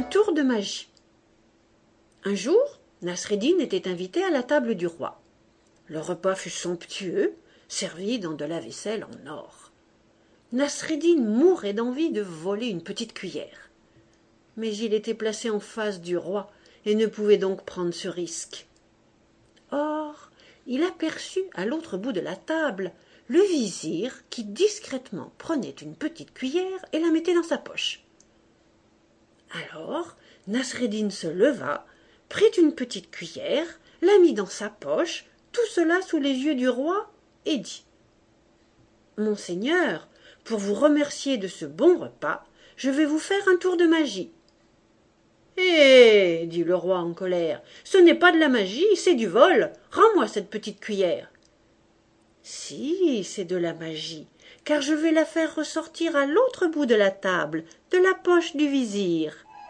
tour de magie. Un jour, Nasreddin était invité à la table du roi. Le repas fut somptueux, servi dans de la vaisselle en or. Nasreddin mourait d'envie de voler une petite cuillère. Mais il était placé en face du roi et ne pouvait donc prendre ce risque. Or, il aperçut à l'autre bout de la table le vizir qui discrètement prenait une petite cuillère et la mettait dans sa poche. Alors, Nasreddin se leva, prit une petite cuillère, la mit dans sa poche, tout cela sous les yeux du roi, et dit « Monseigneur, pour vous remercier de ce bon repas, je vais vous faire un tour de magie. » « Hé !» dit le roi en colère, « ce n'est pas de la magie, c'est du vol. Rends-moi cette petite cuillère. »« Si, c'est de la magie, car je vais la faire ressortir à l'autre bout de la table, de la poche du vizir. »